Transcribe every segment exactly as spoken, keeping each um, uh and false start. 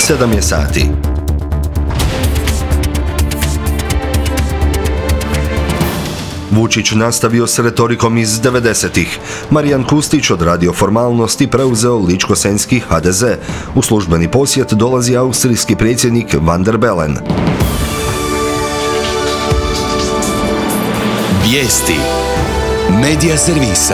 sedam je sati. Vučić nastavio s retorikom iz devedesetih. Marijan Kustić odradio formalnost i preuzeo ličko-senjski ha de ze. U službeni posjet dolazi austrijski predsjednik Van der Bellen. Vijesti Medija servisa.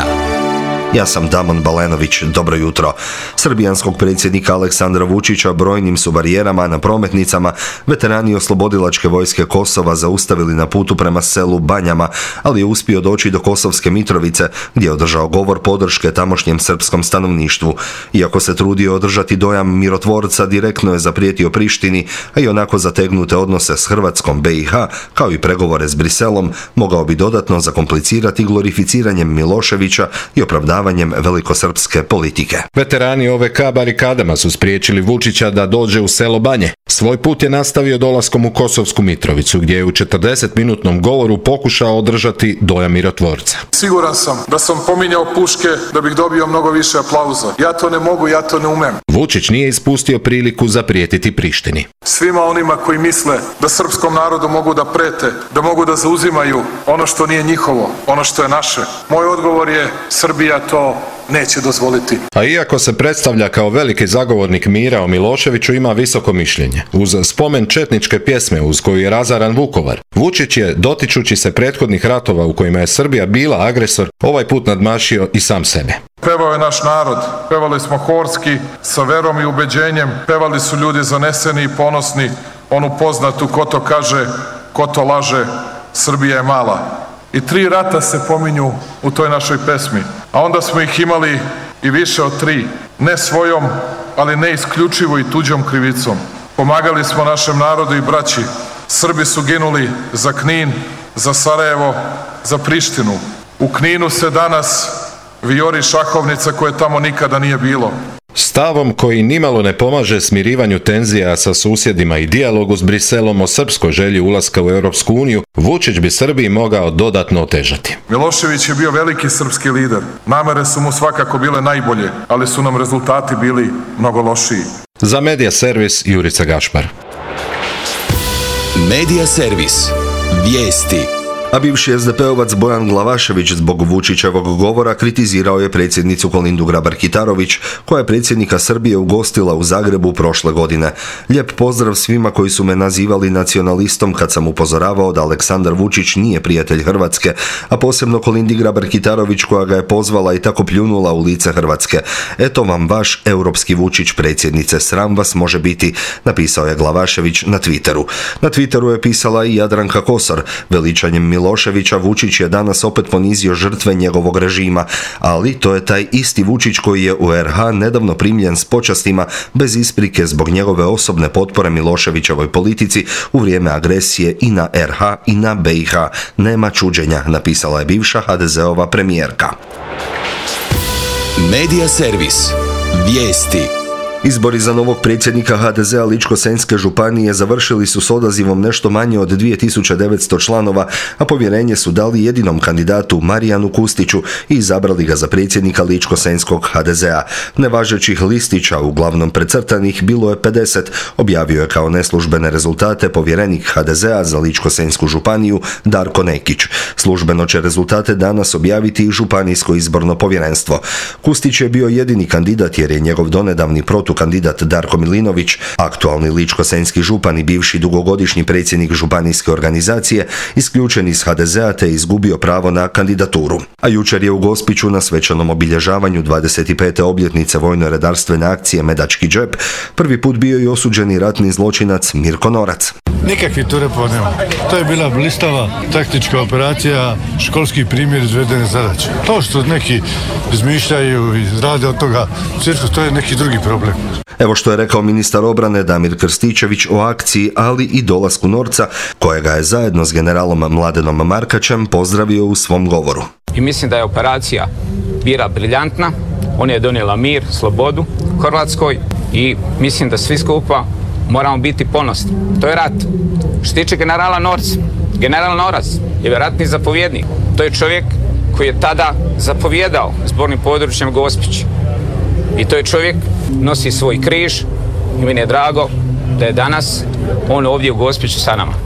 Ja sam Damon Balenović, dobro jutro. Srbijanskog predsjednika Aleksandra Vučića brojnim su barijerama na prometnicama veterani oslobodilačke vojske Kosova zaustavili na putu prema selu Banjama, ali je uspio doći do Kosovske Mitrovice, gdje je održao govor podrške tamošnjem srpskom stanovništvu. Iako se trudio održati dojam mirotvorca, direktno je zaprijetio Prištini, a i onako zategnute odnose s Hrvatskom, be i ha, kao i pregovore s Briselom, mogao bi dodatno zakomplicirati glorificiranjem Miloševića i opravdavanjem velikosrpske politike. Veterani o ve ka barikadama su spriječili Vučića da dođe u selo Banje. Svoj put je nastavio dolaskom u Kosovsku Mitrovicu, gdje je u četrdesetminutnom govoru pokušao održati dojam mirotvorca. Siguran sam da sam pominjao puške da bih dobio mnogo više aplauza. Ja to ne mogu, ja to ne umem. Vučić nije ispustio priliku zaprijetiti Prištini. Svima onima koji misle da srpskom narodu mogu da prete, da mogu da zauzimaju ono što nije njihovo, ono što je naše. Moj odgovor je: Srbija to neće dozvoliti. A iako se predstavlja kao veliki zagovornik mira, o Miloševiću ima visoko mišljenje. Uz spomen četničke pjesme uz koju je razaran Vukovar, Vučić je, dotičući se prethodnih ratova u kojima je Srbija bila agresor, ovaj put nadmašio i sam sebe. Pevao je naš narod, pevali smo horski, sa verom i ubeđenjem, pevali su ljudi zaneseni i ponosni, onu poznatu ko to kaže, ko to laže, Srbija je mala. I tri rata se pominju u toj našoj pesmi, a onda smo ih imali i više od tri, ne svojom, ali ne isključivo i tuđom krivicom. Pomagali smo našem narodu i braći. Srbi su ginuli za Knin, za Sarajevo, za Prištinu. U Kninu se danas vijori šahovnica koje tamo nikada nije bilo. Stavom koji nimalo ne pomaže smirivanju tenzija sa susjedima i dijalogu s Briselom o srpskoj želji ulaska u Europsku uniju, Vučić bi Srbiji mogao dodatno otežati. Milošević je bio veliki srpski lider. Namere su mu svakako bile najbolje, ali su nam rezultati bili mnogo lošiji. Za Medija servis Jurica Gašpar. Medija servis. Vijesti. A bivši es de pe ovac Bojan Glavašević zbog Vučićevog govora kritizirao je predsjednicu Kolindu Grabar-Kitarović, koja je predsjednika Srbije ugostila u Zagrebu prošle godine. Lijep pozdrav svima koji su me nazivali nacionalistom kad sam upozoravao da Aleksandar Vučić nije prijatelj Hrvatske, a posebno Kolindi Grabar-Kitarović koja ga je pozvala i tako pljunula u lice Hrvatske. Eto vam vaš europski Vučić, predsjednice, sram vas može biti, napisao je Glavašević na Twitteru. Na Twitteru je pisala i Jadranka Kosor. Veličanjem Miloševića Vučić je danas opet ponizio žrtve njegovog režima, ali to je taj isti Vučić koji je u er ha nedavno primljen s počastima bez isprike zbog njegove osobne potpore Miloševićevoj politici u vrijeme agresije i na er ha i na be i ha. Nema čuđenja, napisala je bivša ha de zeova premijerka. Medija servis. Vijesti. Izbori za novog predsjednika ha de zea Ličko-senjske županije završili su s odazivom nešto manje od dvije tisuće devetsto članova, a povjerenje su dali jedinom kandidatu Marijanu Kustiću i izabrali ga za predsjednika Ličko-senjskog ha de zea. Nevažećih listića, uglavnom precrtanih, bilo je pedeset, objavio je kao neslužbene rezultate povjerenik ha de zea za Ličko-senjsku županiju Darko Nekić. Službeno će rezultate danas objaviti i županijsko izborno povjerenstvo. Kustić je bio jedini kandidat jer je njegov donedavni protu kandidat Darko Milinović, aktualni ličko-senjski župan i bivši dugogodišnji predsjednik županijske organizacije, isključen iz ha de zea te izgubio pravo na kandidaturu. A jučer je u Gospiću na svečanom obilježavanju dvadeset pete obljetnice vojno-redarstvene akcije Medački džep prvi put bio i osuđeni ratni zločinac Mirko Norac. Nikakvi tu repova nema. To je bila blistava taktička operacija, školski primjer izvedene zadaće. To što neki izmišljaju i rade od toga cirkus, to je neki drugi problem. Evo što je rekao ministar obrane Damir Krstičević o akciji, ali i dolasku Norca, kojega je zajedno s generalom Mladenom Markačem pozdravio u svom govoru. I mislim da je operacija bila briljantna, ona je donijela mir, slobodu Hrvatskoj i mislim da svi skupa moramo biti ponosni. To je rat. Što tiče generala Norca, general Norac je ratni zapovjednik. To je čovjek koji je tada zapovjedao zbornim područjem Gospić. I to je čovjek, nosi svoj križ, i meni je drago da je danas on ovdje u Gospiću sa nama.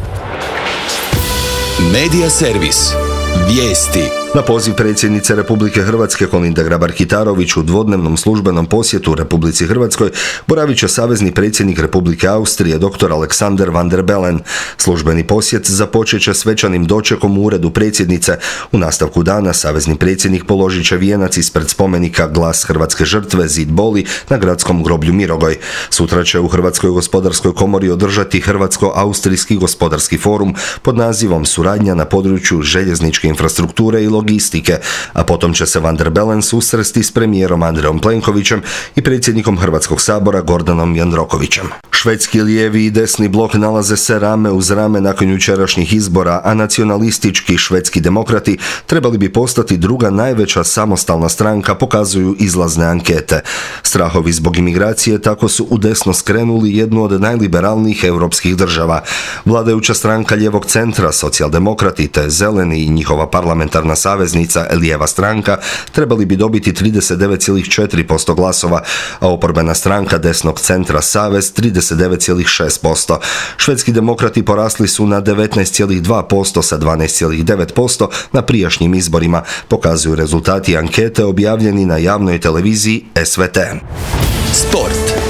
Medija servis. Vijesti. Na poziv predsjednice Republike Hrvatske Kolinde Grabar-Kitarović u dvodnevnom službenom posjetu Republici Hrvatskoj boravit će savezni predsjednik Republike Austrije dr. Alexander van der Bellen. Službeni posjet započet će svečanim dočekom u uredu predsjednice. U nastavku dana savezni predsjednik položit će vijenac ispred spomenika Glas hrvatske žrtve Zid boli na gradskom groblju Mirogoj. Sutra će u Hrvatskoj gospodarskoj komori održati Hrvatsko-Austrijski gospodarski forum pod nazivom Suradnja na području željezničke infrastrukture i logistike, a potom će se van der Bellen susresti s premijerom Andrejom Plenkovićem i predsjednikom Hrvatskog sabora Gordanom Jandrokovićem. Švedski lijevi i desni blok nalaze se rame uz rame nakon jučerašnjih izbora, a nacionalistički švedski demokrati trebali bi postati druga najveća samostalna stranka, pokazuju izlazne ankete. Strahovi zbog imigracije tako su u desno skrenuli jednu od najliberalnijih europskih država. Vladajuća stranka lijevog centra, socijaldemokrati te zeleni i njihova parlamentarna saveznica Lijeva stranka trebali bi dobiti trideset devet zarez četiri posto glasova, a oporbena stranka desnog centra Savez trideset devet zarez šest posto. Švedski demokrati porasli su na devetnaest zarez dva posto sa dvanaest zarez devet posto na prijašnjim izborima, pokazuju rezultati ankete objavljeni na javnoj televiziji S V T. Sport.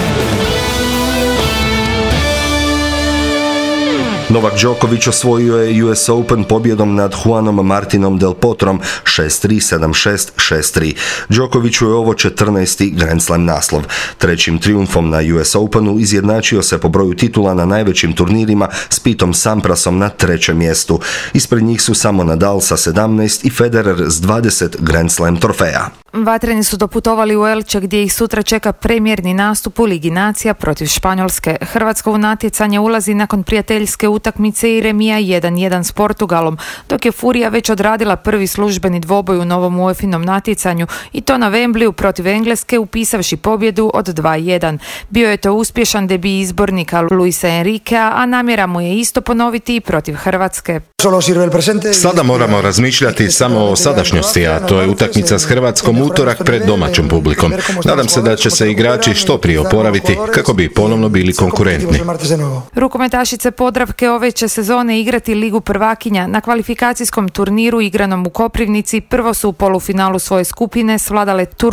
Novak Đoković osvojio je U S Open pobjedom nad Juanom Martinom del Potrom šest tri, sedam šest, šest tri. Đokoviću je ovo četrnaesti Grand Slam naslov. Trećim trijumfom na U S Openu izjednačio se po broju titula na najvećim turnirima s Pitom Samprasom na trećem mjestu. Ispred njih su samo Nadal sa sedamnaest i Federer s dvadeset Grand Slam trofeja. Vatreni su doputovali u Elče gdje ih sutra čeka premijerni nastup u Ligi nacija protiv Španjolske. Hrvatsko u natjecanje ulazi nakon prijateljske utakmice i remija jedan jedan s Portugalom, dok je Furija već odradila prvi službeni dvoboj u novom U E F I-nom natjecanju i to na Wembleyu protiv Engleske upisavši pobjedu od dva jedan. Bio je to uspješan debi izbornika Luisa Enriquea, a namjera mu je isto ponoviti i protiv Hrvatske. Sada moramo razmišljati samo o sadašnjosti, a to je utakmica s Hrvatskom utorak pred domaćom publikom. Nadam se da će se igrači što prije oporaviti kako bi ponovno bili konkurentni. Rukometašice Podravke ove će sezone igrati Ligu prvakinja. Na kvalifikacijskom turniru igranom u Koprivnici prvo su u polufinalu svoje skupine svladale Tursku